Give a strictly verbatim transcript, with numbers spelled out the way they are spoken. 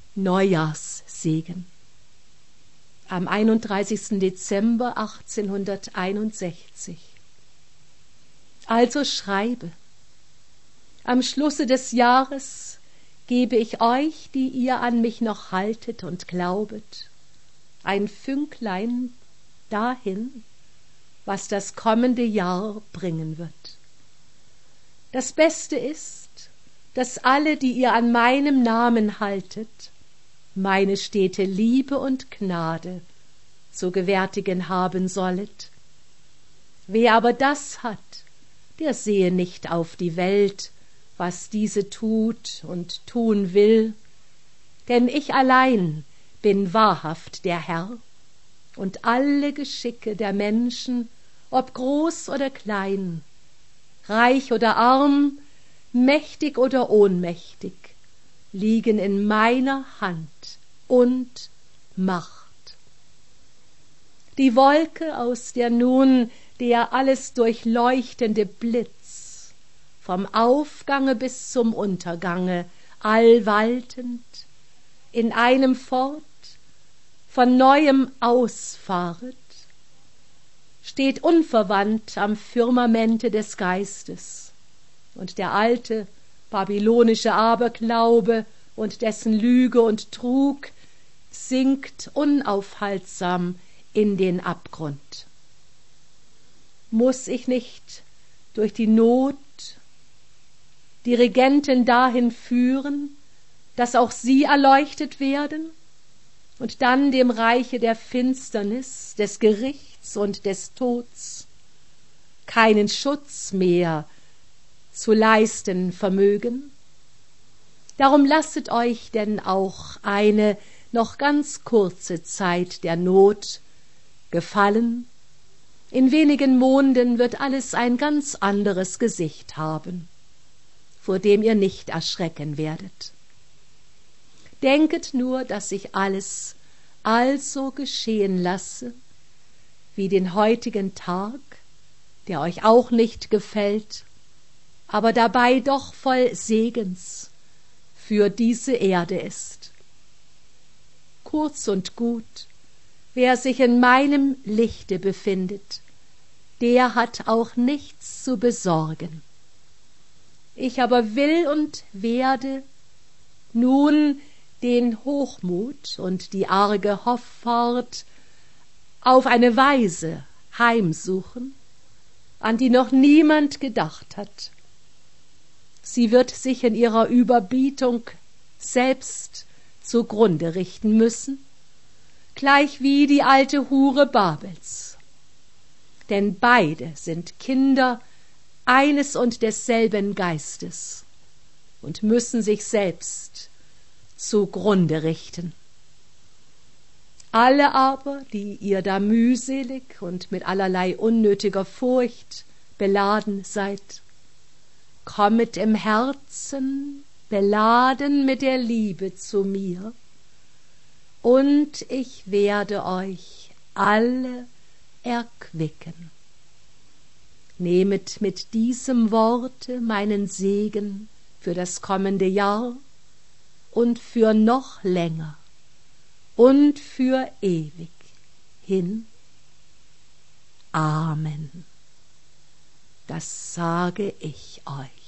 Neujahrssegen. Am einunddreißigsten Dezember achtzehnhunderteinundsechzig. Also schreibe: Am Schlusse des Jahres gebe ich euch, die ihr an mich noch haltet und glaubet, ein Fünklein dahin, was das kommende Jahr bringen wird. Das Beste ist, dass alle, die ihr an meinem Namen haltet, meine stete Liebe und Gnade zu gewärtigen haben sollet. Wer aber das hat, der sehe nicht auf die Welt, was diese tut und tun will, denn ich allein bin wahrhaft der Herr, und alle Geschicke der Menschen, ob groß oder klein, reich oder arm, mächtig oder ohnmächtig, liegen in meiner Hand und Macht. Die Wolke, aus der nun der alles durchleuchtende Blitz vom Aufgange bis zum Untergange allwaltend in einem fort von neuem ausfahret, steht unverwandt am Firmamente des Geistes, und der alte babylonische Aberglaube und dessen Lüge und Trug sinkt unaufhaltsam in den Abgrund. Muß ich nicht durch die Not die Regenten dahin führen, dass auch sie erleuchtet werden und dann dem Reiche der Finsternis, des Gerichts und des Tods keinen Schutz mehr zu leisten vermögen? Darum lasset euch denn auch eine noch ganz kurze Zeit der Not gefallen. In wenigen Monden wird alles ein ganz anderes Gesicht haben, vor dem ihr nicht erschrecken werdet. Denket nur, dass ich alles also geschehen lasse, wie den heutigen Tag, der euch auch nicht gefällt, aber dabei doch voll Segens für diese Erde ist. Kurz und gut, wer sich in meinem Lichte befindet, der hat auch nichts zu besorgen. Ich aber will und werde nun den Hochmut und die arge Hoffart auf eine Weise heimsuchen, an die noch niemand gedacht hat. Sie wird sich in ihrer Überbietung selbst zugrunde richten müssen, gleichwie die alte Hure Babels. Denn beide sind Kinder eines und desselben Geistes und müssen sich selbst zugrunde richten. Alle aber, die ihr da mühselig und mit allerlei unnötiger Furcht beladen seid, kommet im Herzen beladen mit der Liebe zu mir, und ich werde euch alle erquicken. Nehmet mit diesem Worte meinen Segen für das kommende Jahr und für noch länger und für ewig hin. Amen. Das sage ich euch.